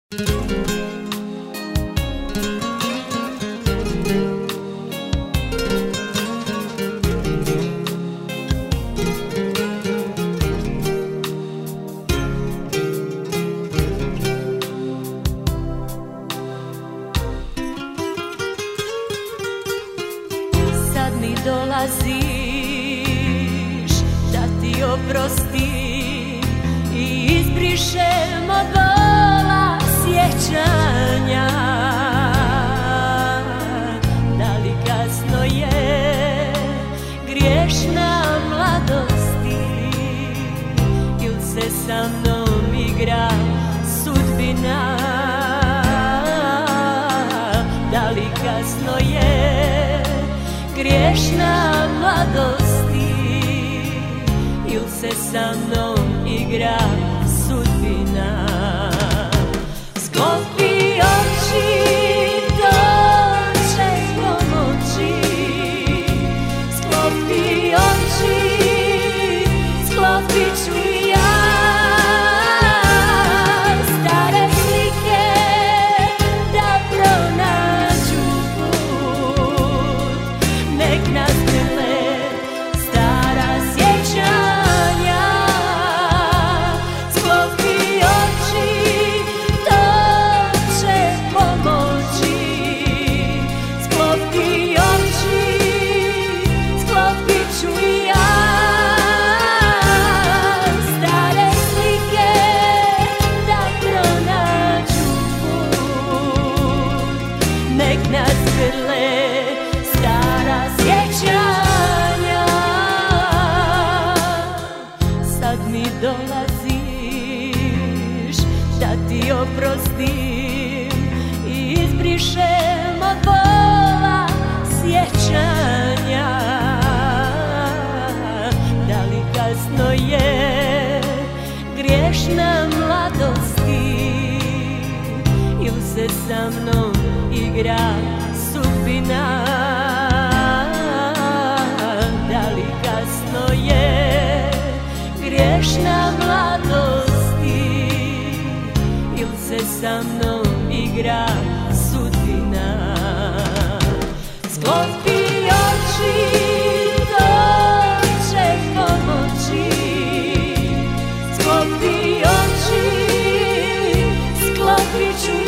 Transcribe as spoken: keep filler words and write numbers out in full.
Sad mi dolaziš da ti oprostim i izbrišem od bola sjećanja. Da li kasno je griješna mladosti ili se sa mnom igra sudbina? Da li kasno je griješna mladosti ili se sa mnom igra sudbina? Sklopi oči, to će pomoći. Sklopi oči, sklopit ću i ja. Stare slike da pronađu put, nek nas grle stara sjećanja. Sklopi oči, to će pomoći. Sklopi oči, sklopit ću i ja. Stare slike da pronađu put, nek nas grle stara sjećanja. Sad mi dolaziš da ti oprostim i izbrišem od bola sjećanja. Da li kasno je griješna mladosti ili se sa mnom igra sudbina? Da li kasno je griješna mladosti ili se sa mnom igra sudbina? Sklopi oči, to će pomoći. Sklopi oči, sklopit ću